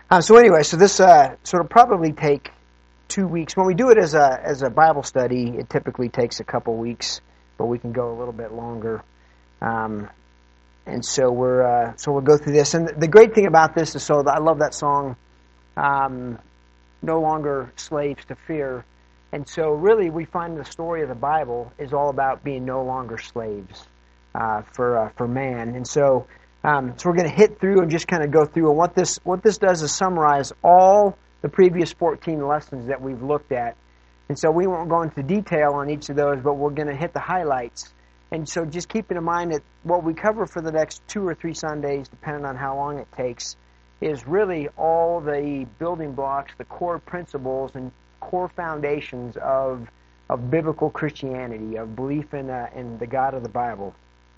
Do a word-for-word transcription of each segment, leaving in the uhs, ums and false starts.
Uh, so anyway, so this uh, sort of probably take two weeks. When we do it as a as a Bible study, it typically takes a couple weeks, but we can go a little bit longer. Um, and so we're uh, so we'll go through this. And the great thing about this is, so I love that song, um, "No Longer Slaves to Fear." And so really, we find the story of the Bible is all about being no longer slaves uh, for uh, for man. And so. Um, so we're going to hit through and just kind of go through. And what this what this does is summarize all the previous fourteen lessons that we've looked at. And so we won't go into detail on each of those, but we're going to hit the highlights. And so just keeping in mind that what we cover for the next two or three Sundays, depending on how long it takes, is really all the building blocks, the core principles and core foundations of of biblical Christianity, of belief in uh, in the God of the Bible.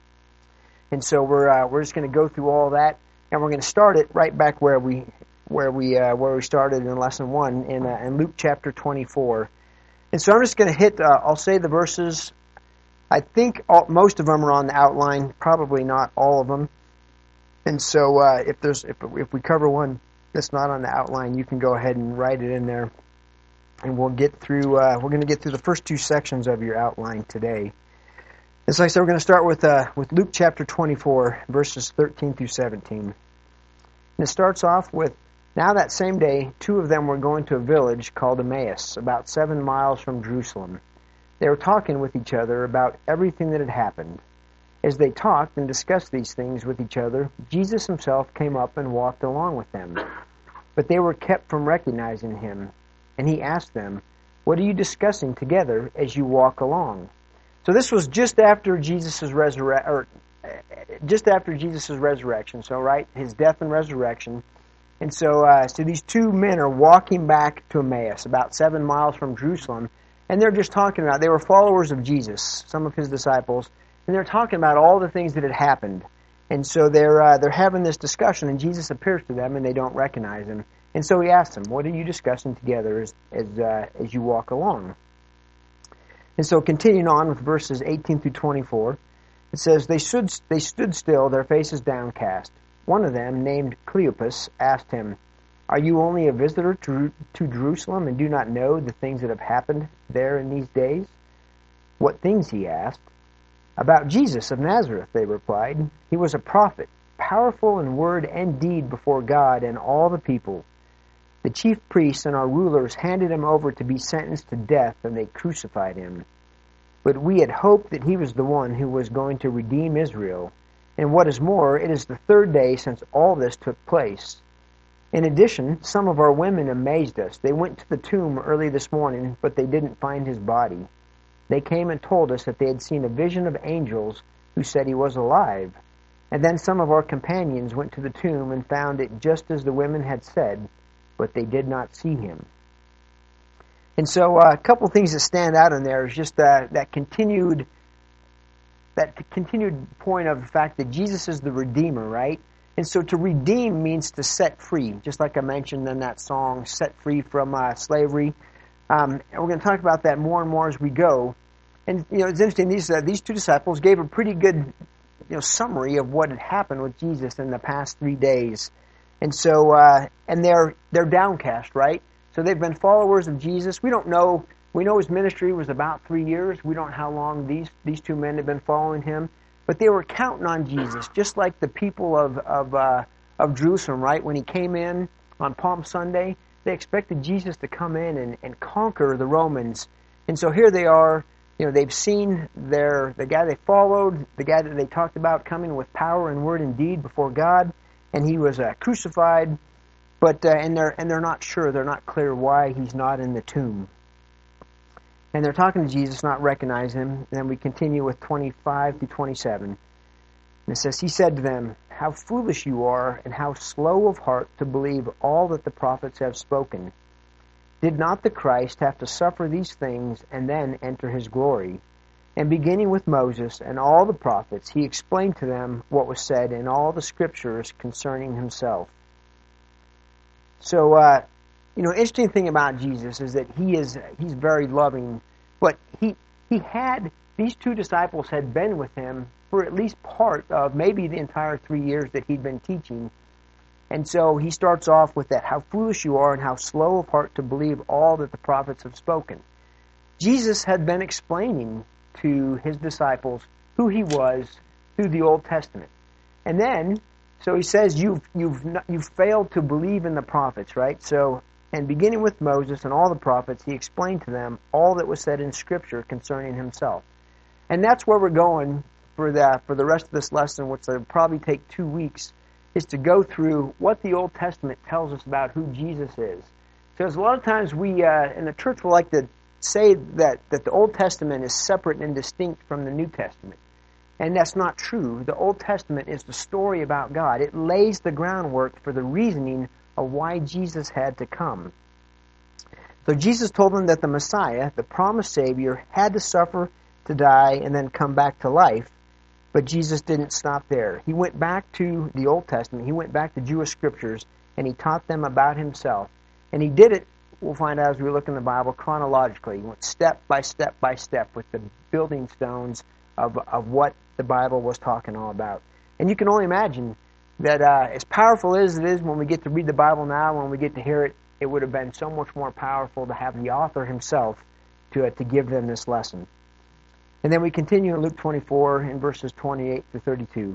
And so we're uh, we're just going to go through all that, and we're going to start it right back where we where we uh, where we started in lesson one in uh, in Luke chapter twenty-four. And so I'm just going to hit. Uh, I'll say the verses. I think all, most of them are on the outline. Probably not all of them. And so uh, if there's if if we cover one that's not on the outline, you can go ahead and write it in there, and we'll get through. Uh, we're going to get through the first two sections of your outline today. And so like I said, we're going to start with uh, with Luke chapter twenty-four, verses thirteen through seventeen. And it starts off with, "Now that same day, two of them were going to a village called Emmaus, about seven miles from Jerusalem. They were talking with each other about everything that had happened. As they talked and discussed these things with each other, Jesus himself came up and walked along with them. But they were kept from recognizing him. And he asked them, 'What are you discussing together as you walk along?'" So this was just after Jesus' resurrection, or just after Jesus' resurrection. So right, his death and resurrection, and so uh, so these two men are walking back to Emmaus, about seven miles from Jerusalem, and they're just talking about. They were followers of Jesus, some of his disciples, and they're talking about all the things that had happened. And so they're uh, they're having this discussion, and Jesus appears to them, and they don't recognize him. And so he asks them, "What are you discussing together as as uh, as you walk along?" And so continuing on with verses eighteen through twenty-four, it says, they stood, they stood still, their faces downcast. One of them, named Cleopas, asked him, "Are you only a visitor to, to Jerusalem and do not know the things that have happened there in these days?" "What things?" he asked. "About Jesus of Nazareth," they replied. "He was a prophet, powerful in word and deed before God and all the people. The chief priests and our rulers handed him over to be sentenced to death, and they crucified him. But we had hoped that he was the one who was going to redeem Israel. And what is more, it is the third day since all this took place. In addition, some of our women amazed us. They went to the tomb early this morning, but they didn't find his body. They came and told us that they had seen a vision of angels who said he was alive. And then some of our companions went to the tomb and found it just as the women had said, but they did not see him." And so uh, a couple things that stand out in there is just uh, that continued that continued point of the fact that Jesus is the Redeemer, right? And so to redeem means to set free, just like I mentioned in that song, set free from uh, slavery. Um, and we're going to talk about that more and more as we go. And you know, it's interesting. These uh, these two disciples gave a pretty good you know summary of what had happened with Jesus in the past three days. And so, uh, and they're they're downcast, right? So they've been followers of Jesus. We don't know. We know his ministry was about three years. We don't know how long these these two men have been following him, but they were counting on Jesus, just like the people of of uh, of Jerusalem, right? When he came in on Palm Sunday, they expected Jesus to come in and, and conquer the Romans. And so here they are. You know, they've seen their the guy they followed, the guy that they talked about coming with power and word and deed before God. And he was uh, crucified, but uh, and they're and they're not sure, they're not clear why he's not in the tomb. And they're talking to Jesus, not recognizing him. And then we continue with twenty-five to twenty-seven. And it says, "He said to them, 'How foolish you are, and how slow of heart to believe all that the prophets have spoken. Did not the Christ have to suffer these things and then enter his glory?' And beginning with Moses and all the prophets, he explained to them what was said in all the scriptures concerning himself." So, uh, you know, interesting thing about Jesus is that he is he's very loving, but he he had these two disciples had been with him for at least part of maybe the entire three years that he'd been teaching, And so he starts off with that, how foolish you are and how slow of heart to believe all that the prophets have spoken. Jesus had been explaining to his disciples who he was through the Old Testament. And then, so he says, you've, you've, not, you've failed to believe in the prophets, right? So, and beginning with Moses and all the prophets, he explained to them all that was said in Scripture concerning himself. And that's where we're going for the, for the rest of this lesson, which will probably take two weeks, is to go through what the Old Testament tells us about who Jesus is. Because a lot of times we, uh, in the church, will like to say that, that the Old Testament is separate and distinct from the New Testament. And that's not true. The Old Testament is the story about God. It lays the groundwork for the reasoning of why Jesus had to come. So Jesus told them that the Messiah, the promised Savior, had to suffer, to die, and then come back to life. But Jesus didn't stop there. He went back to the Old Testament. He went back to Jewish scriptures, and he taught them about himself. And he did it, we'll find out as we look in the Bible, chronologically. He went step by step by step with the building stones of, of what the Bible was talking all about. And you can only imagine that uh, as powerful as it is when we get to read the Bible now, when we get to hear it, it would have been so much more powerful to have the author himself to, uh, to give them this lesson. And then we continue in Luke twenty-four in verses twenty-eight to thirty-two.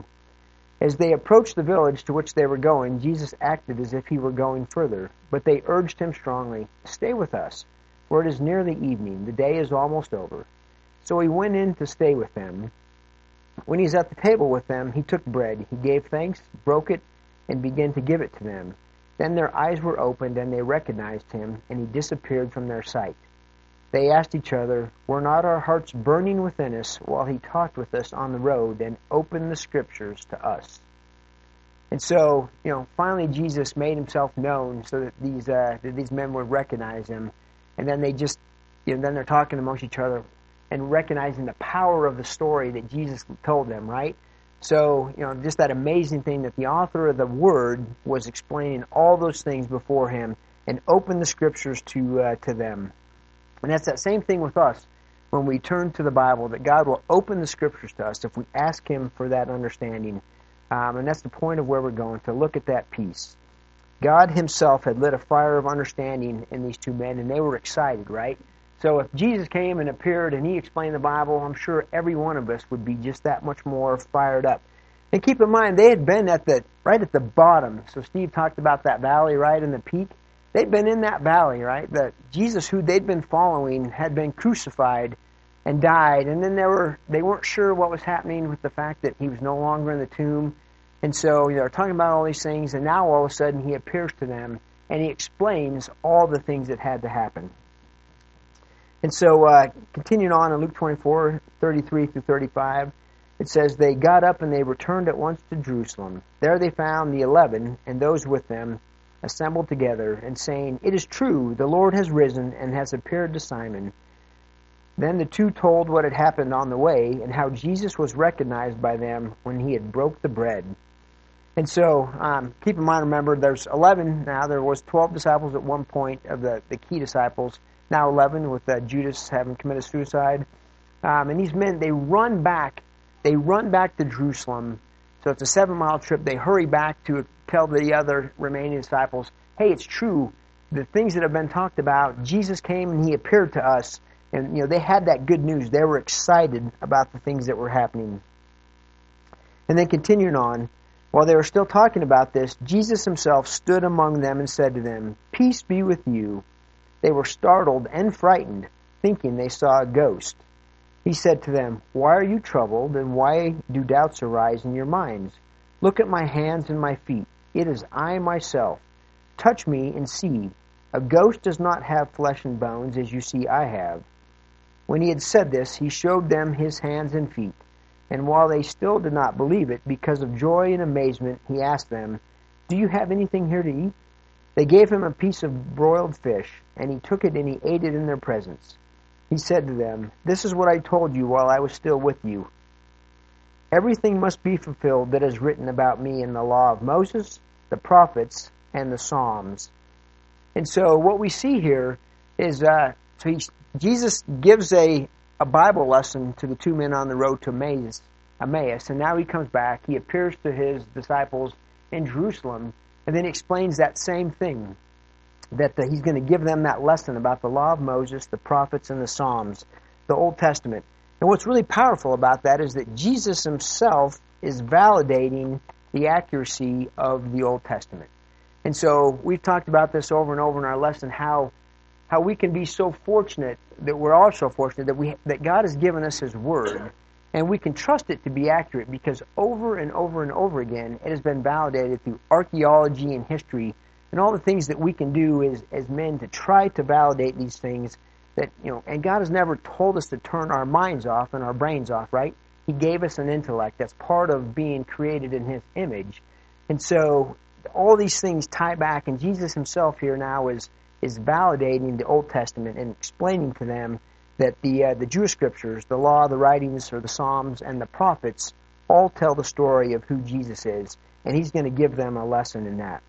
As they approached the village to which they were going, Jesus acted as if he were going further. But they urged him strongly, "Stay with us, for it is nearly evening. The day is almost over." So he went in to stay with them. When he was at the table with them, he took bread. He gave thanks, broke it, and began to give it to them. Then their eyes were opened, and they recognized him, and he disappeared from their sight. They asked each other, "Were not our hearts burning within us while he talked with us on the road and opened the Scriptures to us?" And so, you know, finally Jesus made himself known so that these uh, that these men would recognize him. And then they just, you know, then they're talking amongst each other and recognizing the power of the story that Jesus told them, right? So, you know, just that amazing thing that the author of the Word was explaining all those things before him and opened the Scriptures to uh, to them. And that's that same thing with us when we turn to the Bible, that God will open the Scriptures to us if we ask him for that understanding. Um, and that's the point of where we're going, to look at that piece. God himself had lit a fire of understanding in these two men, and they were excited, right? So if Jesus came and appeared and he explained the Bible, I'm sure every one of us would be just that much more fired up. And keep in mind, they had been at the right at the bottom. So Steve talked about that valley, right, in the peak. They'd been in that valley, right? That Jesus, who they'd been following, had been crucified and died. And then they were they weren't sure what was happening with the fact that he was no longer in the tomb. And so, you know, they're talking about all these things, and now all of a sudden he appears to them, and he explains all the things that had to happen. And so, uh, continuing on in Luke twenty-four, thirty-three through thirty-five, it says, "They got up and they returned at once to Jerusalem. There they found the eleven, and those with them, assembled together, and saying, 'It is true, the Lord has risen and has appeared to Simon.' Then the two told what had happened on the way, and how Jesus was recognized by them when he had broke the bread." And so, um, keep in mind, remember, there's eleven now. There was twelve disciples at one point of the, the key disciples. Now eleven, with uh, Judas having committed suicide. Um, and these men, they run back. They run back to Jerusalem. So it's a seven-mile trip. They hurry back to tell the other remaining disciples, "Hey, it's true. The things that have been talked about, Jesus came and he appeared to us." And, you know, they had that good news. They were excited about the things that were happening. And then continuing on, while they were still talking about this, Jesus himself stood among them and said to them, "Peace be with you." They were startled and frightened, thinking they saw a ghost. He said to them, "Why are you troubled, and why do doubts arise in your minds? Look at my hands and my feet. It is I myself. Touch me and see. A ghost does not have flesh and bones, as you see I have." When he had said this, he showed them his hands and feet. And while they still did not believe it, because of joy and amazement, he asked them, "Do you have anything here to eat?" They gave him a piece of broiled fish, and he took it and he ate it in their presence. He said to them, "This is what I told you while I was still with you. Everything must be fulfilled that is written about me in the law of Moses, the prophets, and the Psalms." And so what we see here is uh, so he, Jesus gives a, a Bible lesson to the two men on the road to Emmaus, Emmaus, and now he comes back. He appears to his disciples in Jerusalem, And then he explains that same thing, that uh, he's going to give them that lesson about the law of Moses, the prophets, and the Psalms, the Old Testament. And what's really powerful about that is that Jesus himself is validating the accuracy of the Old Testament. And so we've talked about this over and over in our lesson, how how we can be so fortunate, that we're all so fortunate that we that God has given us His Word, and we can trust it to be accurate because over and over and over again it has been validated through archaeology and history and all the things that we can do as, as men to try to validate these things. That you know, and God has never told us to turn our minds off and our brains off, right? He gave us an intellect that's part of being created in His image. And so all these things tie back, and Jesus himself here now is is validating the Old Testament and explaining to them that the uh, the Jewish scriptures, the law, the writings, or the Psalms, and the prophets all tell the story of who Jesus is, and he's going to give them a lesson in that.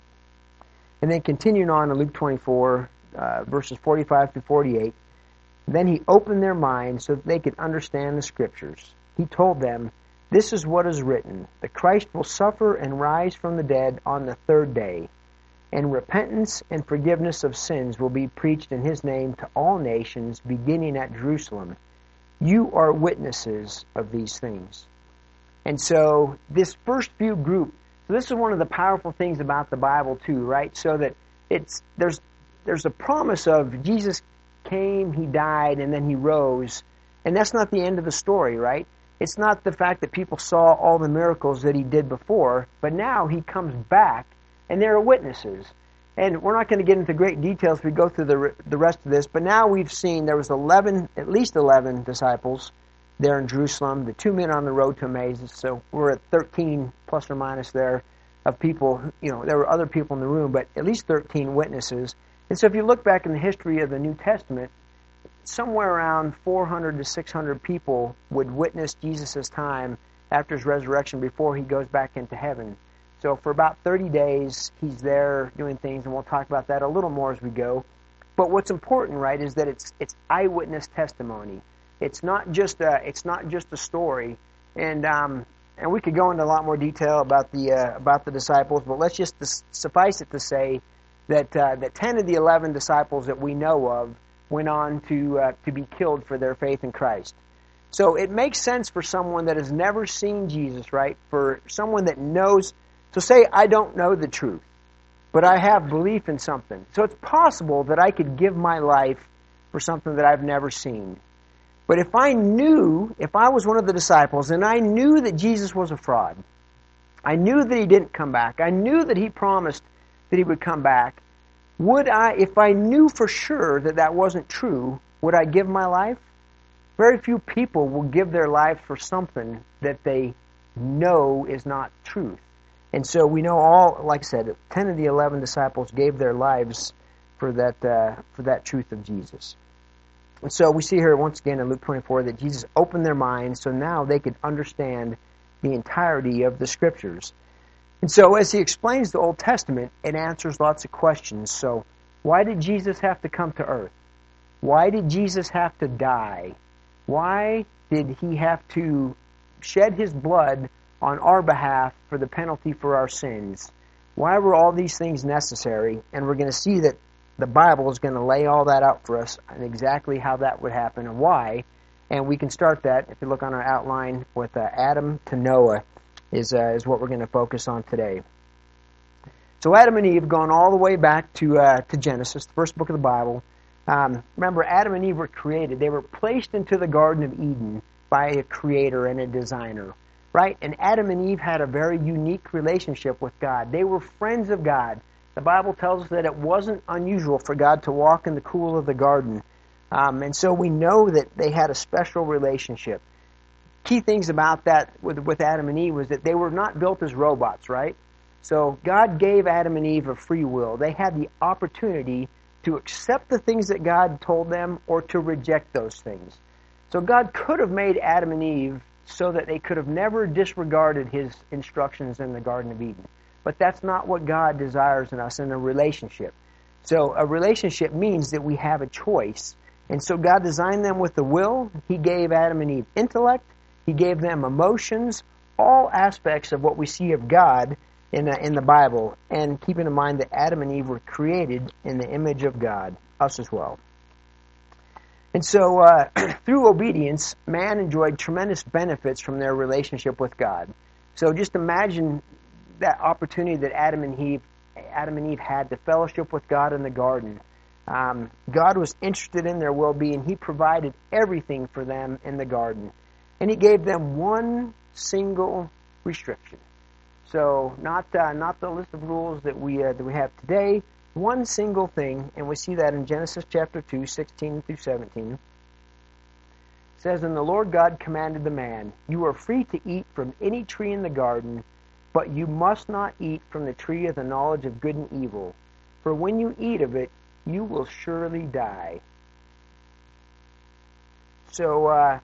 And then continuing on in Luke twenty-four, uh, verses forty-five to forty-eight, then he opened their minds so that they could understand the scriptures. He told them, "This is what is written, the Christ will suffer and rise from the dead on the third day, and repentance and forgiveness of sins will be preached in his name to all nations, beginning at Jerusalem. You are witnesses of these things." And so this first few group, so this is one of the powerful things about the Bible too, right? So that it's there's there's a promise of Jesus came, he died, and then he rose. And that's not the end of the story, right? It's not the fact that people saw all the miracles that he did before, but now he comes back, and there are witnesses. And we're not going to get into great details if we go through the the rest of this, but now we've seen there was eleven, at least eleven disciples there in Jerusalem, the two men on the road to Emmaus, so we're at thirteen plus or minus there of people. You know, there were other people in the room, but at least thirteen witnesses. And so if you look back in the history of the New Testament, somewhere around four hundred to six hundred people would witness Jesus' time after his resurrection before he goes back into heaven. So for about thirty days, he's there doing things, and we'll talk about that a little more as we go. But what's important, right, is that it's it's eyewitness testimony. It's not just a it's not just a story, and um, and we could go into a lot more detail about the uh, about the disciples, but let's just suffice it to say that uh, that ten of the eleven disciples that we know of went on to uh, to be killed for their faith in Christ. So it makes sense for someone that has never seen Jesus, right? For someone that knows. So say I don't know the truth, but I have belief in something. So it's possible that I could give my life for something that I've never seen. But if I knew, if I was one of the disciples, and I knew that Jesus was a fraud, I knew that he didn't come back, I knew that he promised that he would come back, would I, if I knew for sure that that wasn't true, would I give my life? Very few people will give their life for something that they know is not truth. And so we know all, like I said, ten of the eleven disciples gave their lives for that uh, for that truth of Jesus. And so we see here once again in Luke twenty-four that Jesus opened their minds so now they could understand the entirety of the Scriptures. And so as he explains the Old Testament, it answers lots of questions. So why did Jesus have to come to earth? Why did Jesus have to die? Why did he have to shed his blood on our behalf for the penalty for our sins? Why were all these things necessary? And we're going to see that the Bible is going to lay all that out for us and exactly how that would happen and why. And we can start that, if you look on our outline, with uh, Adam to Noah is, uh, is what we're going to focus on today. So Adam and Eve, going all the way back to, uh, to Genesis, the first book of the Bible. Um, remember, Adam and Eve were created. They were placed into the Garden of Eden by a creator and a designer. Right? And Adam and Eve had a very unique relationship with God. They were friends of God. The Bible tells us that it wasn't unusual for God to walk in the cool of the garden. Um, and so we know that they had a special relationship. Key things about that with, with Adam and Eve was that they were not built as robots, right? So God gave Adam and Eve a free will. They had the opportunity to accept the things that God told them or to reject those things. So God could have made Adam and Eve so that they could have never disregarded his instructions in the Garden of Eden. But that's not what God desires in us in a relationship. So a relationship means that we have a choice. And so God designed them with the will. He gave Adam and Eve intellect. He gave them emotions. All aspects of what we see of God in the, in the Bible, and keeping in mind that Adam and Eve were created in the image of God, us as well. And so, uh, through obedience, man enjoyed tremendous benefits from their relationship with God. So just imagine that opportunity that Adam and Eve, Adam and Eve had to fellowship with God in the garden. Um, God was interested in their well-being. He provided everything for them in the garden. And He gave them one single restriction. So not uh, not the list of rules that we uh, that we have today. One single thing, and we see that in Genesis chapter two, sixteen through seventeen. It says, "And the Lord God commanded the man, 'You are free to eat from any tree in the garden, but you must not eat from the tree of the knowledge of good and evil. For when you eat of it, you will surely die.'" So uh,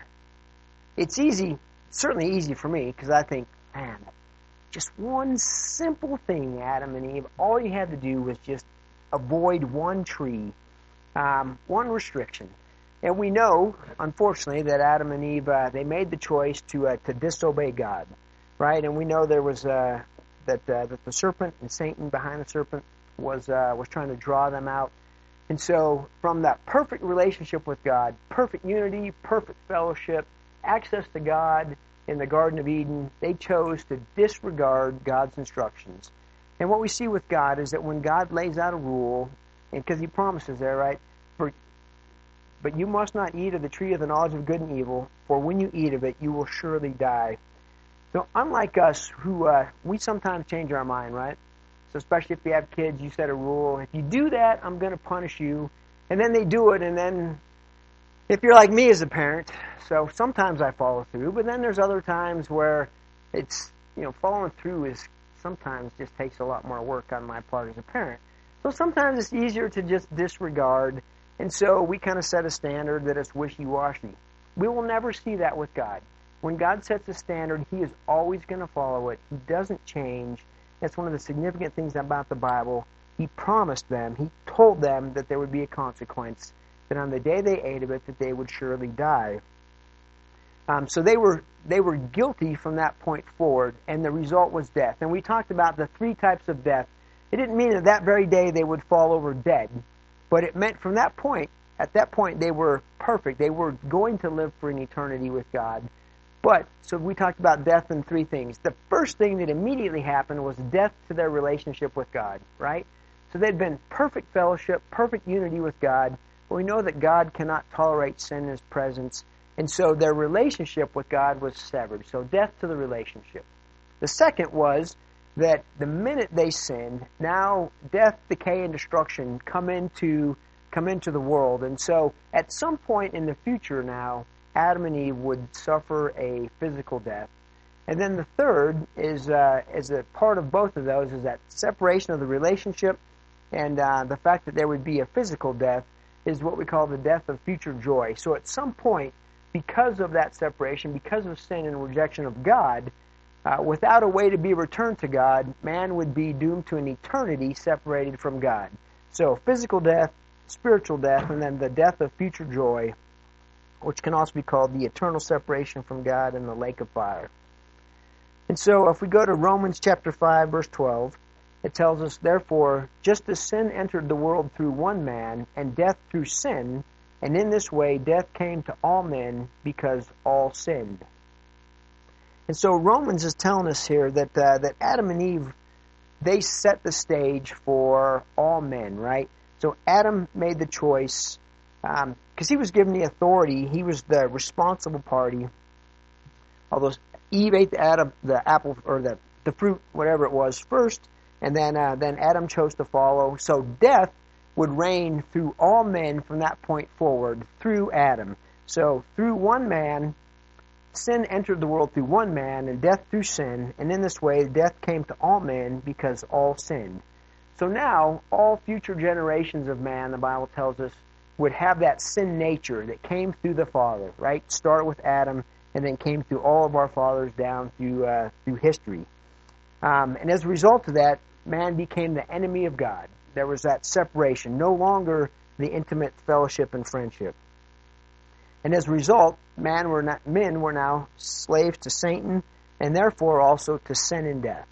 it's easy, certainly easy for me, because I think, man, just one simple thing, Adam and Eve. All you had to do was just avoid one tree, um, one restriction. And we know, unfortunately, that Adam and Eve, uh, they made the choice to uh, to disobey God, right? And we know there was uh, that uh, that the serpent and Satan behind the serpent was uh, was trying to draw them out. And so, from that perfect relationship with God, perfect unity, perfect fellowship, access to God in the Garden of Eden, they chose to disregard God's instructions. And what we see with God is that when God lays out a rule, and because He promises there, right, for, but you must not eat of the tree of the knowledge of good and evil, for when you eat of it, you will surely die. So unlike us, who uh, we sometimes change our mind, right? So especially if you have kids, you set a rule. If you do that, I'm going to punish you. And then they do it, and then if you're like me as a parent, so sometimes I follow through, but then there's other times where it's, you know, following through is sometimes just takes a lot more work on my part as a parent. So sometimes it's easier to just disregard, and so we kind of set a standard that it's wishy-washy. We will never see that with God. When God sets a standard, He is always going to follow it. He doesn't change. That's one of the significant things about the Bible. He promised them, He told them that there would be a consequence, that on the day they ate of it, that they would surely die. Um, so they were they were guilty from that point forward, and the result was death. And we talked about the three types of death. It didn't mean that that very day they would fall over dead, but it meant from that point, at that point they were perfect. They were going to live for an eternity with God. But, so we talked about death in three things. The first thing that immediately happened was death to their relationship with God, right? So they'd been perfect fellowship, perfect unity with God, but we know that God cannot tolerate sin in His presence, and so their relationship with God was severed. So death to the relationship. The second was that the minute they sinned, now death, decay, and destruction come into come into the world. And so at some point in the future now, Adam and Eve would suffer a physical death. And then the third is, uh, as a part of both of those, is that separation of the relationship, and uh, the fact that there would be a physical death is what we call the death of future joy. So at some point, because of that separation, because of sin and rejection of God, uh, without a way to be returned to God, man would be doomed to an eternity separated from God. So physical death, spiritual death, and then the death of future joy, which can also be called the eternal separation from God in the lake of fire. And so if we go to Romans chapter five, verse twelve, it tells us, "Therefore, just as sin entered the world through one man, and death through sin, and in this way death came to all men because all sinned." And so Romans is telling us here that uh, that Adam and Eve, they set the stage for all men, right? So Adam made the choice, because um, he was given the authority, he was the responsible party. Although Eve ate the, Adam, the apple, or the, the fruit, whatever it was, first, and then uh, then Adam chose to follow. So death would reign through all men from that point forward, through Adam. So through one man, sin entered the world through one man, and death through sin, and in this way death came to all men because all sinned. So now, all future generations of man, the Bible tells us, would have that sin nature that came through the Father, right? Started with Adam, and then came through all of our fathers down through uh, through history. Um, and as a result of that, man became the enemy of God. There was that separation, no longer the intimate fellowship and friendship. And as a result, man were not, men were now slaves to Satan, and therefore also to sin and death.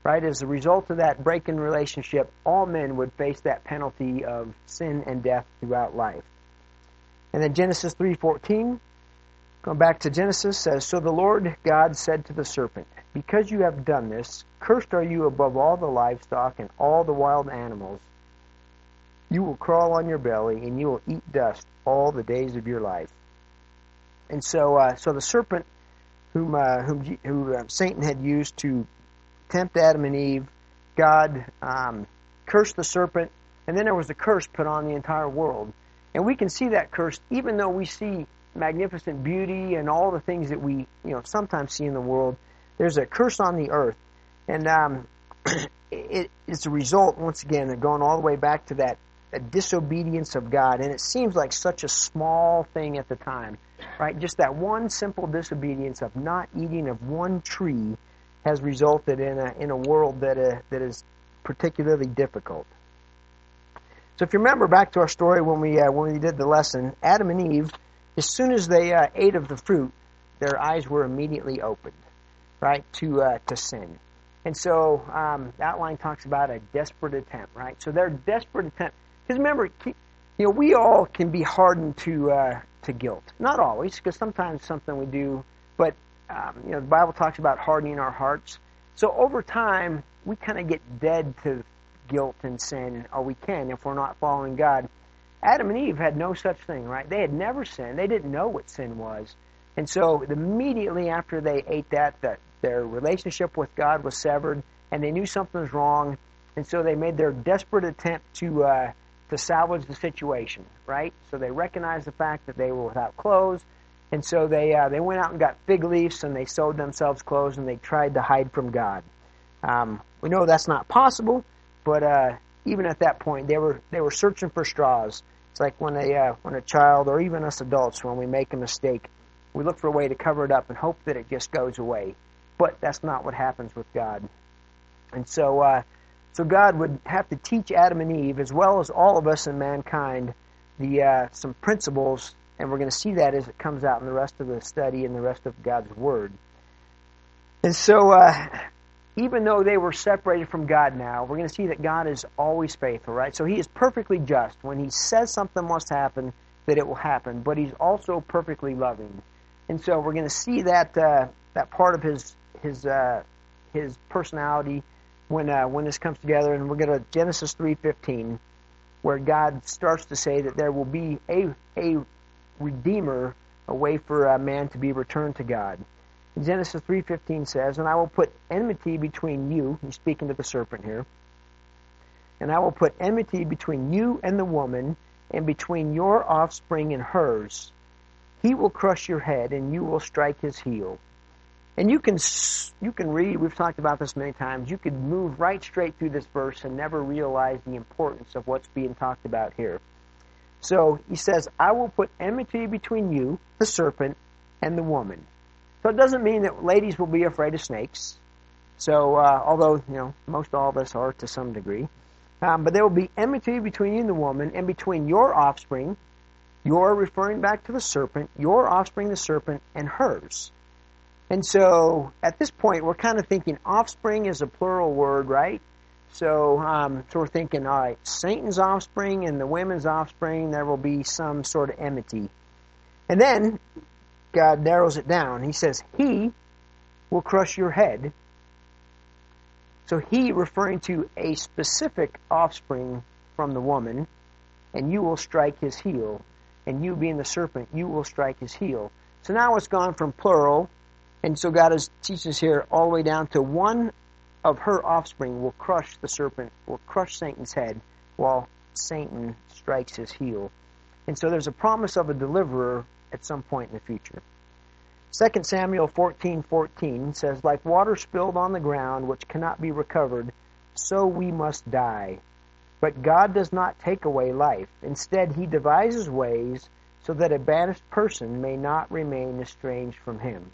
right? As a result of that break in relationship, all men would face that penalty of sin and death throughout life. And then Genesis three fourteen, going back to Genesis, says, So the Lord God said to the serpent, Because you have done this, cursed are you above all the livestock and all the wild animals. You will crawl on your belly, and you will eat dust all the days of your life. And so, uh, so the serpent, whom uh, whom who uh, Satan had used to tempt Adam and Eve, God um, cursed the serpent, and then there was a curse put on the entire world. And we can see that curse, even though we see magnificent beauty and all the things that we, you know, sometimes see in the world. There's a curse on the earth, and um, it, it's a result, once again, of going all the way back to that, that disobedience of God. And it seems like such a small thing at the time, right? Just that one simple disobedience of not eating of one tree has resulted in a in a world that uh, that is particularly difficult. So if you remember back to our story when we uh, when we did the lesson, Adam and Eve, as soon as they uh, ate of the fruit, their eyes were immediately opened, right, to uh, to sin. And so um, the outline talks about a desperate attempt, right? So their desperate attempt, because remember, you know, we all can be hardened to uh, to guilt. Not always, because sometimes something we do, but um, you know, the Bible talks about hardening our hearts. So over time, we kind of get dead to guilt and sin, or we can if we're not following God. Adam and Eve had no such thing, right? They had never sinned. They didn't know what sin was. And so immediately after they ate that, that their relationship with God was severed, and they knew something was wrong, and so they made their desperate attempt to uh, to salvage the situation, right? So they recognized the fact that they were without clothes, and so they uh, they went out and got fig leaves, and they sewed themselves clothes, and they tried to hide from God. Um, we know that's not possible, but uh, even at that point, they were they were searching for straws. It's like when a uh, when a child, or even us adults, when we make a mistake, we look for a way to cover it up and hope that it just goes away. But that's not what happens with God. And so, uh, so God would have to teach Adam and Eve, as well as all of us in mankind, the uh, some principles, and we're going to see that as it comes out in the rest of the study and the rest of God's Word. And so, uh, even though they were separated from God now, we're going to see that God is always faithful, right? So He is perfectly just. When He says something must happen, that it will happen. But He's also perfectly loving. And so we're going to see that uh, that part of His His uh, His personality when uh, when this comes together. And we're going to Genesis three fifteen, where God starts to say that there will be a a redeemer, a way for a man to be returned to God. Genesis three fifteen says, And I will put enmity between you, he's speaking to the serpent here, and I will put enmity between you and the woman, and between your offspring and hers. He will crush your head, and you will strike his heel. And you can you can read, we've talked about this many times, you could move right straight through this verse and never realize the importance of what's being talked about here. So he says, I will put enmity between you, the serpent, and the woman. So it doesn't mean that ladies will be afraid of snakes. So, uh, although, you know, most all of us are to some degree. Um, but there will be enmity between you and the woman, and between your offspring, your referring back to the serpent, your offspring, the serpent, and hers. And so, at this point, we're kind of thinking offspring is a plural word, right? So, um, so we're thinking, all right, Satan's offspring and the women's offspring, there will be some sort of enmity. And then God narrows it down. He says, He will crush your head. So He referring to a specific offspring from the woman, and you will strike his heel. And you being the serpent, you will strike his heel. So now it's gone from plural, and so God is teaching us here all the way down to one of her offspring will crush the serpent, will crush Satan's head, while Satan strikes his heel. And so there's a promise of a deliverer at some point in the future. Second Samuel fourteen fourteen says, Like water spilled on the ground, which cannot be recovered, so we must die. But God does not take away life. Instead, He devises ways so that a banished person may not remain estranged from Him.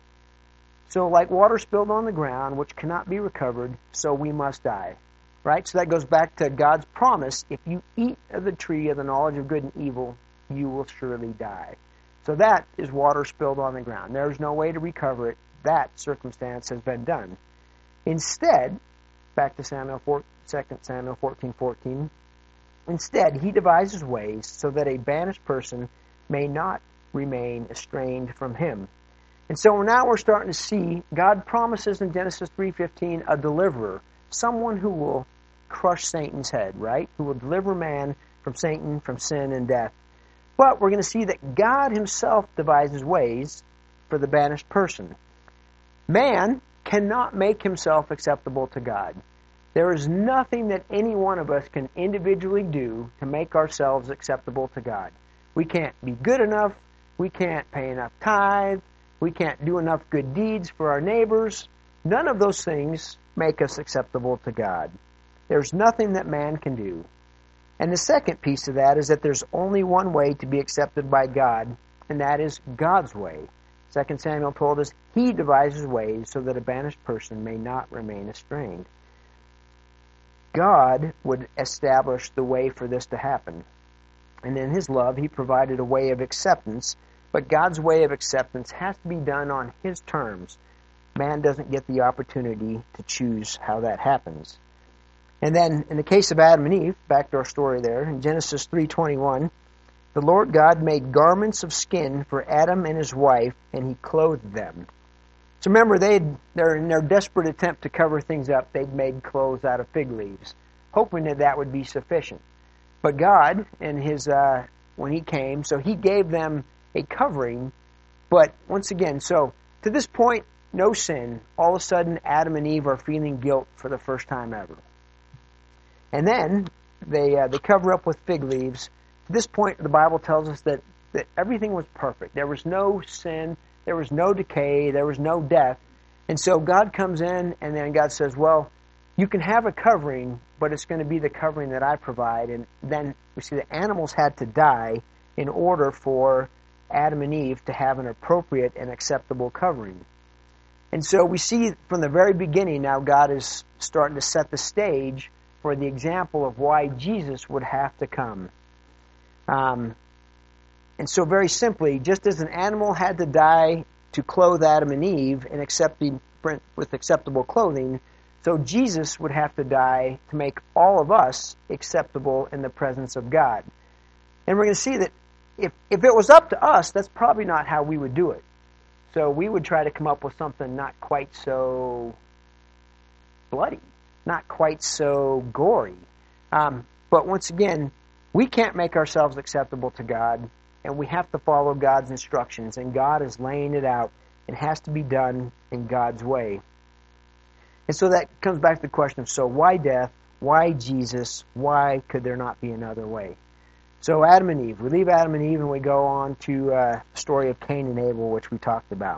So like water spilled on the ground, which cannot be recovered, so we must die. Right? So that goes back to God's promise, if you eat of the tree of the knowledge of good and evil, you will surely die. So that is water spilled on the ground. There's no way to recover it. That circumstance has been done. Instead, Back to Samuel four, Second Samuel fourteen fourteen. Instead, he devises ways so that a banished person may not remain estranged from him. And so now we're starting to see God promises in Genesis three fifteen a deliverer, someone who will crush Satan's head, right? Who will deliver man from Satan, from sin and death. But we're going to see that God himself devises ways for the banished person. Man cannot make himself acceptable to God. There is nothing that any one of us can individually do to make ourselves acceptable to God. We can't be good enough. We can't pay enough tithe. We can't do enough good deeds for our neighbors. None of those things make us acceptable to God. There's nothing that man can do. And the second piece of that is that there's only one way to be accepted by God, and that is God's way. Second Samuel told us he devises ways so that a banished person may not remain estranged. God would establish the way for this to happen. And in his love, he provided a way of acceptance, but God's way of acceptance has to be done on his terms. Man doesn't get the opportunity to choose how that happens. And then, in the case of Adam and Eve, back to our story there, in Genesis three twenty-one, the Lord God made garments of skin for Adam and his wife, and he clothed them. So remember, they'd, they're in their desperate attempt to cover things up, they'd made clothes out of fig leaves, hoping that that would be sufficient. But God, in his uh, when he came, so he gave them a covering. But once again, so to this point, no sin. All of a sudden, Adam and Eve are feeling guilt for the first time ever. And then they uh, they cover up with fig leaves. To this point, the Bible tells us that, that everything was perfect. There was no sin. There was no decay. There was no death. And so God comes in, and then God says, well, you can have a covering, but it's going to be the covering that I provide. And then we see the animals had to die in order for Adam and Eve to have an appropriate and acceptable covering. And so we see from the very beginning now God is starting to set the stage for the example of why Jesus would have to come. Um, and so very simply, just as an animal had to die to clothe Adam and Eve and accepting, with acceptable clothing, so Jesus would have to die to make all of us acceptable in the presence of God. And we're going to see that if, if it was up to us, that's probably not how we would do it. So we would try to come up with something not quite so bloody, not quite so gory. Um, but once again, we can't make ourselves acceptable to God, and we have to follow God's instructions, and God is laying it out. It has to be done in God's way. And so that comes back to the question of, so why death? Why Jesus? Why could there not be another way? So Adam and Eve. We leave Adam and Eve and we go on to uh, the story of Cain and Abel, which we talked about.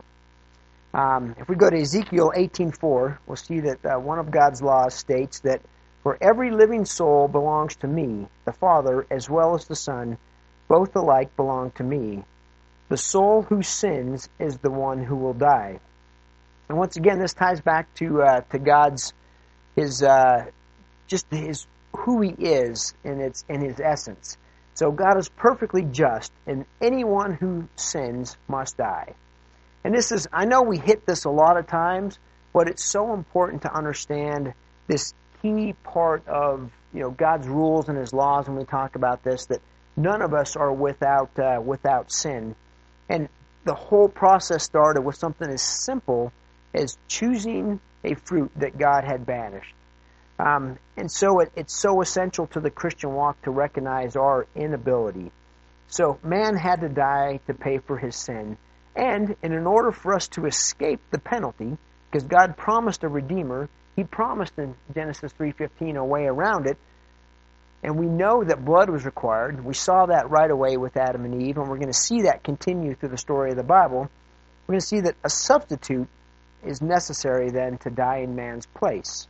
Um, if we go to Ezekiel eighteen four, we'll see that uh, one of God's laws states that for every living soul belongs to me, the Father, as well as the Son, both alike belong to me. The soul who sins is the one who will die. And once again, this ties back to uh, to God's his uh, just his who He is in its in His essence. So God is perfectly just, and anyone who sins must die. And this is, I know we hit this a lot of times, but it's so important to understand this key part of, you know, God's rules and His laws when we talk about this, that none of us are without uh, without sin. And the whole process started with something as simple as choosing a fruit that God had banished. Um, and so it, it's so essential to the Christian walk to recognize our inability. So man had to die to pay for his sin. And, and in order for us to escape the penalty, because God promised a Redeemer, He promised in Genesis three fifteen a way around it, and we know that blood was required. We saw that right away with Adam and Eve, and we're going to see that continue through the story of the Bible. We're going to see that a substitute is necessary then to die in man's place.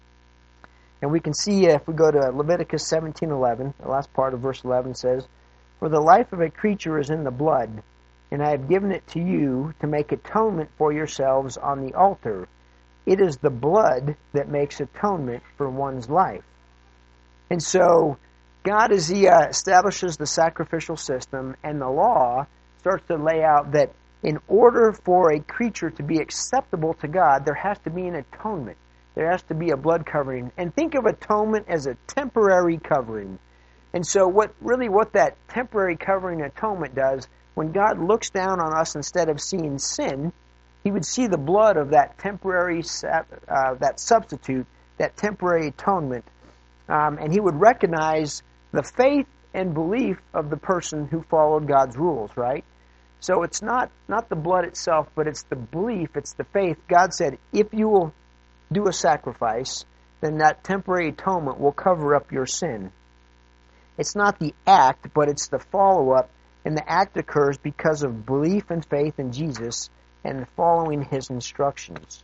And we can see if we go to Leviticus seventeen eleven, the last part of verse eleven says, "For the life of a creature is in the blood, and I have given it to you to make atonement for yourselves on the altar. It is the blood that makes atonement for one's life." And so God, as He uh, establishes the sacrificial system, and the law starts to lay out that in order for a creature to be acceptable to God, there has to be an atonement. there has to be a blood covering. And think of atonement as a temporary covering. And so what really what that temporary covering atonement does, when God looks down on us, instead of seeing sin, he would see the blood of that temporary, uh, that substitute, that temporary atonement, um, and he would recognize the faith and belief of the person who followed God's rules, right? So it's not, not the blood itself, but it's the belief, it's the faith. God said, if you will do a sacrifice, then that temporary atonement will cover up your sin. It's not the act, but it's the follow-up, and the act occurs because of belief and faith in Jesus and following his instructions.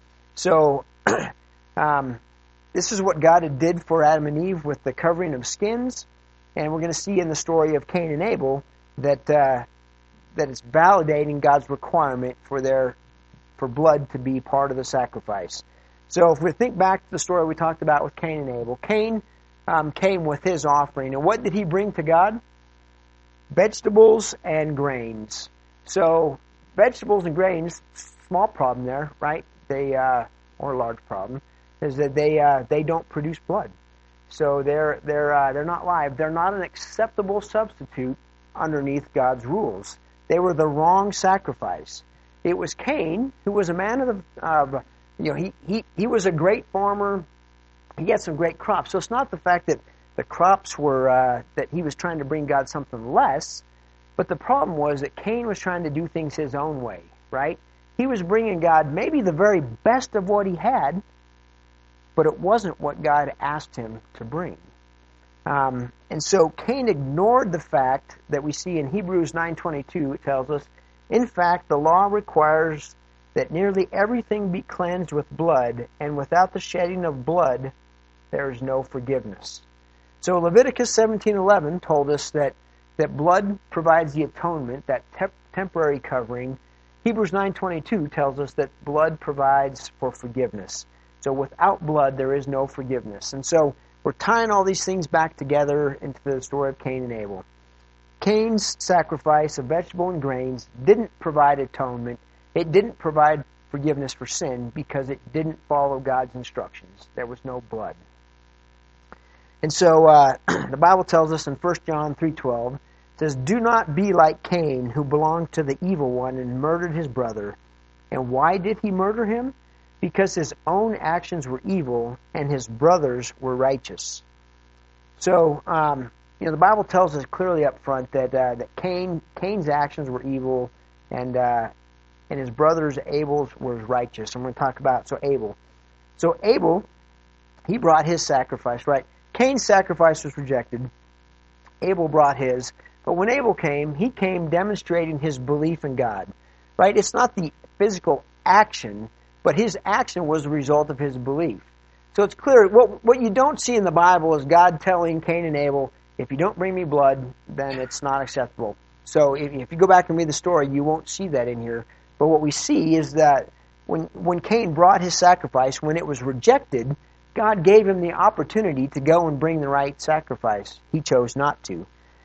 So, um, this is what God did for Adam and Eve with the covering of skins, and we're going to see in the story of Cain and Abel that uh, that it's validating God's requirement for their for blood to be part of the sacrifice. So if we think back to the story we talked about with Cain and Abel, Cain um, came with his offering, and what did he bring to God? Vegetables and grains. So vegetables and grains, small problem there, right? They uh, or large problem is that they uh, they don't produce blood. So they're they're uh, they're not live. They're not an acceptable substitute underneath God's rules. They were the wrong sacrifice. It was Cain, who was a man of the, uh, you know, he, he he was a great farmer. He had some great crops. So it's not the fact that the crops were uh, that he was trying to bring God something less, but the problem was that Cain was trying to do things his own way, right? He was bringing God maybe the very best of what he had, but it wasn't what God asked him to bring. Um, and so Cain ignored the fact that we see in Hebrews nine twenty-two. It tells us, in fact, the law requires that nearly everything be cleansed with blood, and without the shedding of blood, there is no forgiveness. So Leviticus seventeen eleven told us that, that blood provides the atonement, that te- temporary covering. Hebrews nine twenty-two tells us that blood provides for forgiveness. So without blood, there is no forgiveness. And so we're tying all these things back together into the story of Cain and Abel. Cain's sacrifice of vegetable and grains didn't provide atonement. It didn't provide forgiveness for sin because it didn't follow God's instructions. There was no blood. And so uh, the Bible tells us in First John three twelve, it says, do not be like Cain, who belonged to the evil one and murdered his brother. And why did he murder him? Because his own actions were evil and his brothers were righteous. So, um, you know, the Bible tells us clearly up front that uh, that Cain Cain's actions were evil and uh, and his brothers Abel's was righteous. I'm going to talk about so Abel. So Abel, he brought his sacrifice, right? Cain's sacrifice was rejected. Abel brought his. But when Abel came, he came demonstrating his belief in God, right? It's not the physical action, but his action was the result of his belief. So it's clear, what what you don't see in the Bible is God telling Cain and Abel, if you don't bring me blood, then it's not acceptable. So if, if you go back and read the story, you won't see that in here. But what we see is that when when Cain brought his sacrifice, when it was rejected, God gave him the opportunity to go and bring the right sacrifice. He chose not to.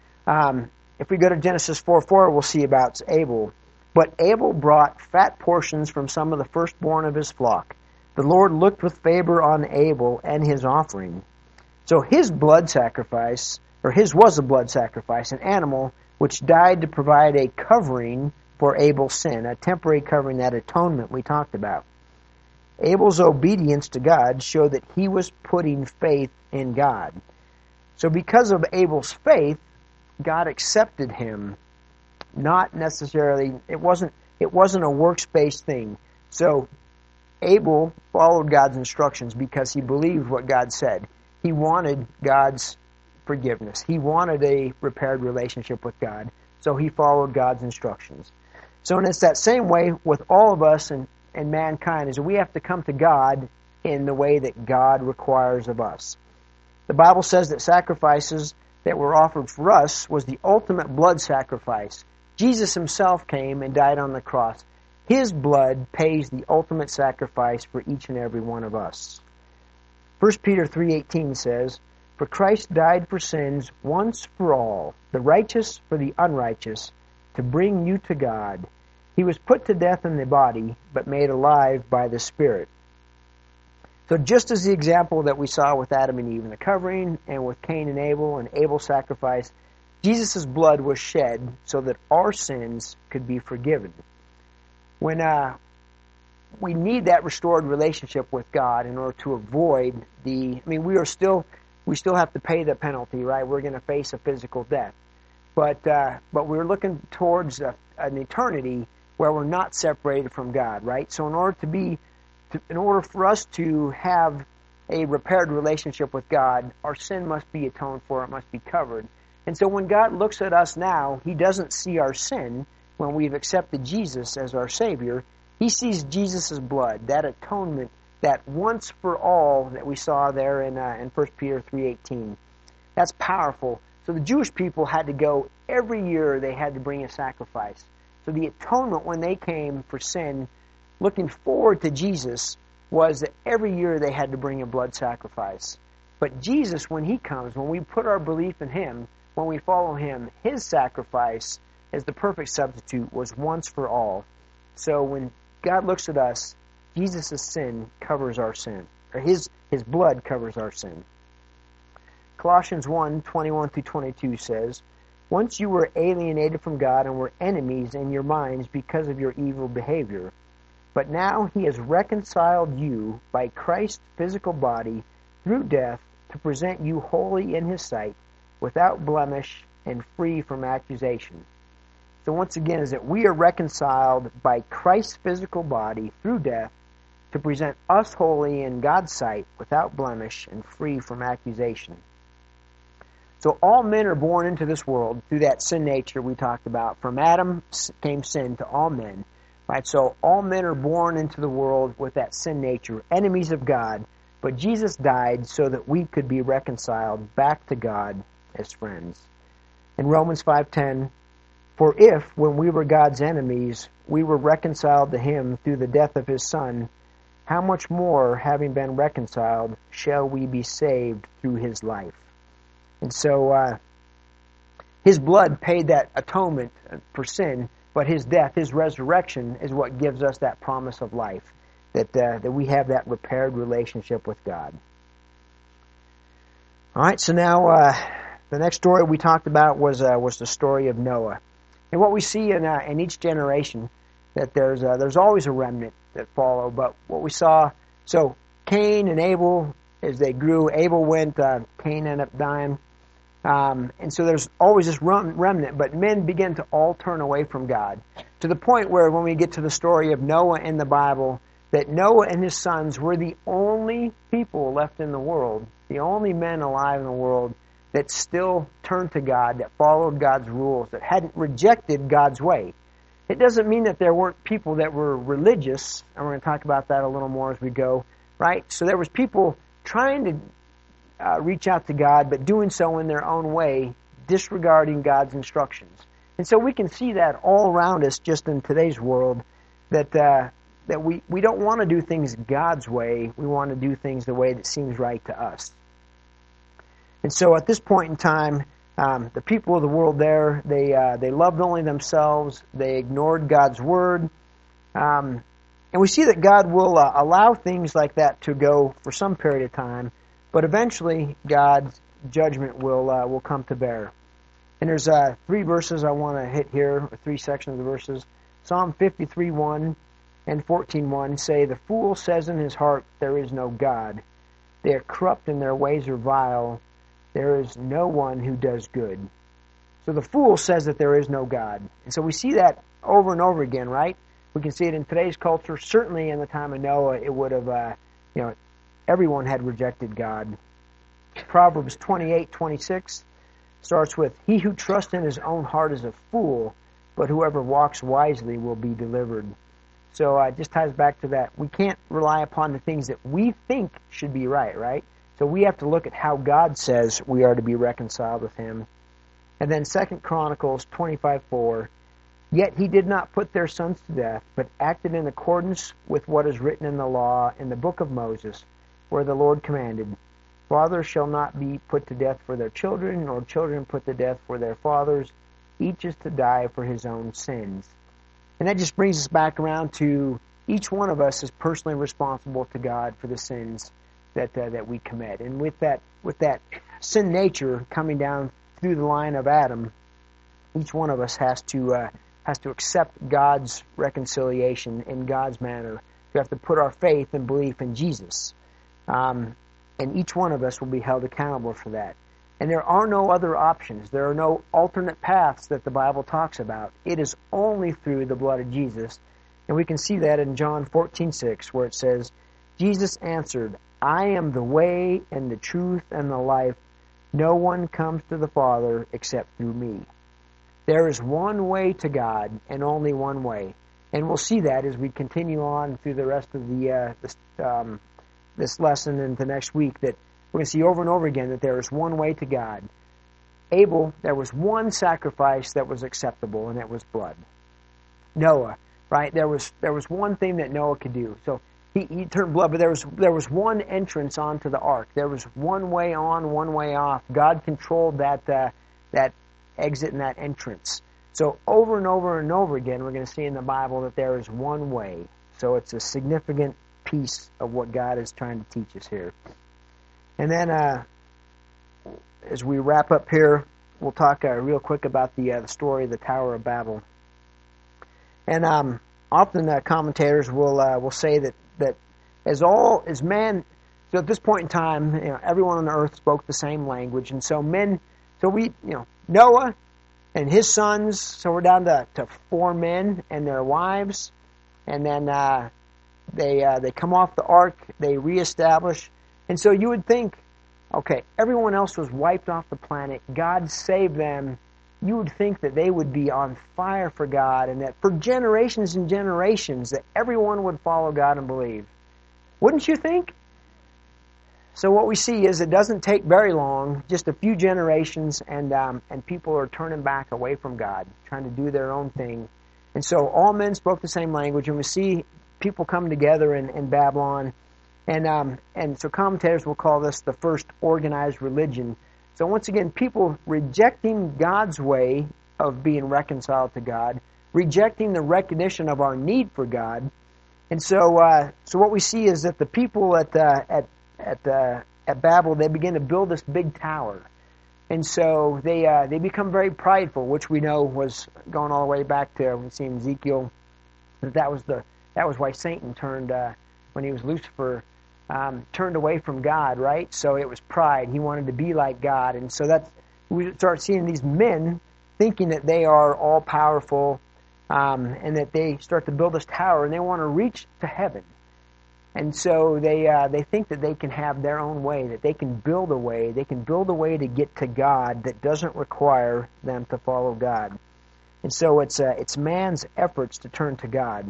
Um, if we go to Genesis four four, we'll see about Abel. But Abel brought fat portions from some of the firstborn of his flock. The Lord looked with favor on Abel and his offering. So his blood sacrifice, or his was a blood sacrifice, an animal which died to provide a covering for Abel's sin, a temporary covering, that atonement we talked about. Abel's obedience to God showed that he was putting faith in God. So because of Abel's faith, God accepted him. Not necessarily, it wasn't it wasn't a works-based thing. So Abel followed God's instructions because he believed what God said. He wanted God's forgiveness. He wanted a repaired relationship with God. So he followed God's instructions. So and it's that same way with all of us and, and mankind, is that we have to come to God in the way that God requires of us. The Bible says that sacrifices that were offered for us was the ultimate blood sacrifice. Jesus himself came and died on the cross. His blood pays the ultimate sacrifice for each and every one of us. First Peter three eighteen says, for Christ died for sins once for all, the righteous for the unrighteous, to bring you to God. He was put to death in the body, but made alive by the Spirit. So just as the example that we saw with Adam and Eve in the covering, and with Cain and Abel and Abel's sacrifice, Jesus' blood was shed so that our sins could be forgiven. When uh, we need that restored relationship with God in order to avoid the, I mean, we are still, we still have to pay the penalty, right? We're going to face a physical death. But uh, but we're looking towards a, an eternity where we're not separated from God, right? So in order to be, to, in order for us to have a repaired relationship with God, our sin must be atoned for, it must be covered. And so when God looks at us now, He doesn't see our sin when we've accepted Jesus as our Savior. He sees Jesus' blood, that atonement, that once for all that we saw there in uh, in First Peter three eighteen. That's powerful. So the Jewish people had to go every year, they had to bring a sacrifice. So the atonement when they came for sin, looking forward to Jesus, was that every year they had to bring a blood sacrifice. But Jesus, when He comes, when we put our belief in Him, when we follow Him, His sacrifice as the perfect substitute was once for all. So when God looks at us, Jesus' sin covers our sin, or His His blood covers our sin. Colossians one, twenty-one through twenty-two says, "Once you were alienated from God and were enemies in your minds because of your evil behavior. But now He has reconciled you by Christ's physical body through death to present you holy in His sight, without blemish and free from accusation." So once again, is that we are reconciled by Christ's physical body through death to present us holy in God's sight, without blemish and free from accusation. So all men are born into this world through that sin nature we talked about. From Adam came sin to all men. Right? So all men are born into the world with that sin nature, enemies of God. But Jesus died so that we could be reconciled back to God as friends. In Romans five ten, "For if, when we were God's enemies, we were reconciled to Him through the death of His Son, how much more, having been reconciled, shall we be saved through His life?" And so uh, His blood paid that atonement for sin, but His death, His resurrection, is what gives us that promise of life, that uh, that we have that repaired relationship with God. All right, so now uh, the next story we talked about was uh, was the story of Noah. And what we see in uh, in each generation, that there's uh, there's always a remnant that follow. But what we saw, so Cain and Abel, as they grew, Abel went, uh, Cain ended up dying. Um, and so there's always this remnant, but men begin to all turn away from God, to the point where when we get to the story of Noah in the Bible, that Noah and his sons were the only people left in the world, the only men alive in the world that still turned to God, that followed God's rules, that hadn't rejected God's way. It doesn't mean that there weren't people that were religious, and we're going to talk about that a little more as we go, right? So there was people trying to uh, reach out to God, but doing so in their own way, disregarding God's instructions. And so we can see that all around us just in today's world, that uh, that we, we don't want to do things God's way. We want to do things the way that seems right to us. And so at this point in time, um, the people of the world there, they uh, they loved only themselves. They ignored God's word. Um, and we see that God will uh, allow things like that to go for some period of time, but eventually God's judgment will uh, will come to bear. And there's uh, three verses I want to hit here, or three sections of the verses. Psalm fifty-three one and fourteen one say, "The fool says in his heart, there is no God. They are corrupt and their ways are vile. There is no one who does good." So the fool says that there is no God. And so we see that over and over again, right? We can see it in today's culture. Certainly in the time of Noah, it would have, uh, you know, everyone had rejected God. Proverbs twenty-eight twenty-six starts with, "He who trusts in his own heart is a fool, but whoever walks wisely will be delivered." So uh, it just ties back to that. We can't rely upon the things that we think should be right, right? So we have to look at how God says we are to be reconciled with Him. And then Second Chronicles twenty-five four, "Yet he did not put their sons to death, but acted in accordance with what is written in the law in the book of Moses, where the Lord commanded, Fathers shall not be put to death for their children, nor children put to death for their fathers. Each is to die for his own sins." And that just brings us back around to each one of us is personally responsible to God for the sins that uh, that we commit. And with that with that sin nature coming down through the line of Adam, each one of us has to uh, has to accept God's reconciliation in God's manner. We have to put our faith and belief in Jesus. Um, and each one of us will be held accountable for that. And there are no other options. There are no alternate paths that the Bible talks about. It is only through the blood of Jesus. And we can see that in John fourteen six, where it says, Jesus answered, I am the way and the truth and the life. No one comes to the Father except through me. There is one way to God, and only one way. And we'll see that as we continue on through the rest of the uh, this, um, this lesson and the next week, that we're going to see over and over again that there is one way to God. Abel, there was one sacrifice that was acceptable, and that was blood. Noah, right? There was there was one thing that Noah could do. So he, he turned blood, but there was there was one entrance onto the ark. There was one way on, one way off. God controlled that uh, that exit and that entrance. So over and over and over again, we're going to see in the Bible that there is one way. So it's a significant piece of what God is trying to teach us here. And then uh, as we wrap up here, we'll talk uh, real quick about the, uh, the story of the Tower of Babel. And um, often uh, commentators will uh, will say that, that as all as man, so at this point in time, you know, everyone on the earth spoke the same language, and so men, so we, you know, Noah and his sons, so we're down to, to four men and their wives, and then uh, they uh, they come off the ark, they reestablish, and so you would think, okay, everyone else was wiped off the planet, God saved them. You would think that they would be on fire for God, and that for generations and generations that everyone would follow God and believe. Wouldn't you think? So what we see is it doesn't take very long, just a few generations, and um, and people are turning back away from God, trying to do their own thing. And so all men spoke the same language, and we see people come together in, in Babylon. And um, and so commentators will call this the first organized religion. So once again, people rejecting God's way of being reconciled to God, rejecting the recognition of our need for God. And so uh, so what we see is that the people at uh, at at uh, at Babel, they begin to build this big tower. And so they uh, they become very prideful, which we know was going all the way back to, we see in Ezekiel, that that was the that was why Satan turned uh, when he was Lucifer. Um, turned away from God, right? So it was pride. He wanted to be like God. And so that's, we start seeing these men thinking that they are all powerful, um, and that they start to build this tower and they want to reach to heaven. And so they uh, they think that they can have their own way, that they can build a way, they can build a way to get to God that doesn't require them to follow God. And so it's uh, it's man's efforts to turn to God.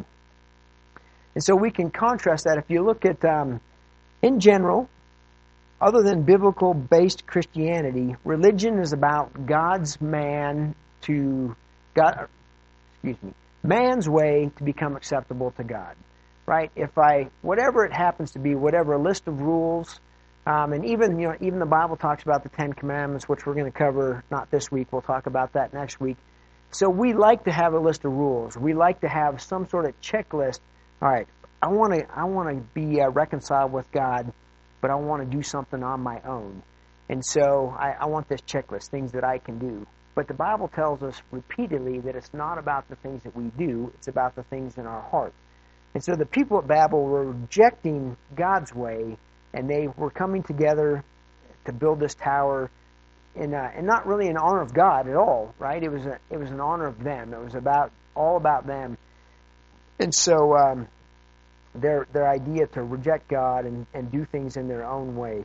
And so we can contrast that. If you look at um, in general, other than biblical-based Christianity, religion is about God's man to God, excuse me, man's way to become acceptable to God, right? If I, whatever it happens to be, whatever list of rules, um, and even you know, even the Bible talks about the Ten Commandments, which we're going to cover not this week. We'll talk about that next week. So we like to have a list of rules. We like to have some sort of checklist. All right. I want to I want to be uh, reconciled with God, but I want to do something on my own. And so I, I want this checklist, things that I can do. But the Bible tells us repeatedly that it's not about the things that we do, it's about the things in our heart. And so the people at Babel were rejecting God's way, and they were coming together to build this tower, in, uh, and not really in honor of God at all, right? It was a, it was in honor of them. It was about all about them. And so Um, Their their idea to reject God and, and do things in their own way.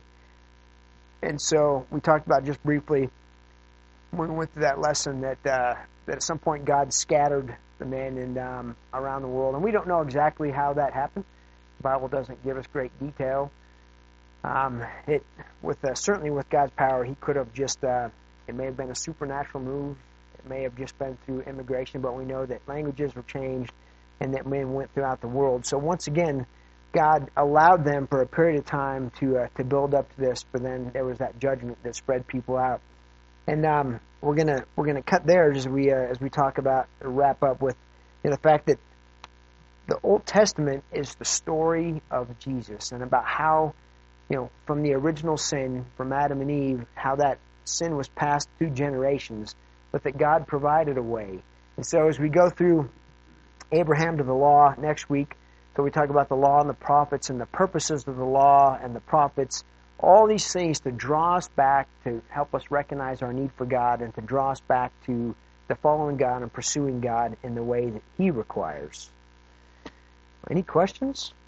And so we talked about just briefly when we went through that lesson that uh, that at some point God scattered the men and um, around the world, and we don't know exactly how that happened. The Bible doesn't give us great detail. Um, it with uh, certainly with God's power, He could have just uh, it may have been a supernatural move. It may have just been through immigration, but we know that languages were changed, and that men went throughout the world. So once again, God allowed them for a period of time to uh, to build up to this, but then there was that judgment that spread people out. And um, we're gonna we're gonna cut there as we uh, as we talk about wrap up with you know, the fact that the Old Testament is the story of Jesus and about how, you know, from the original sin, from Adam and Eve, how that sin was passed through generations, but that God provided a way. And so as we go through Abraham to the law next week, so we talk about the law and the prophets and the purposes of the law and the prophets, all these things to draw us back, to help us recognize our need for God and to draw us back to the following God and pursuing God in the way that He requires. Any questions?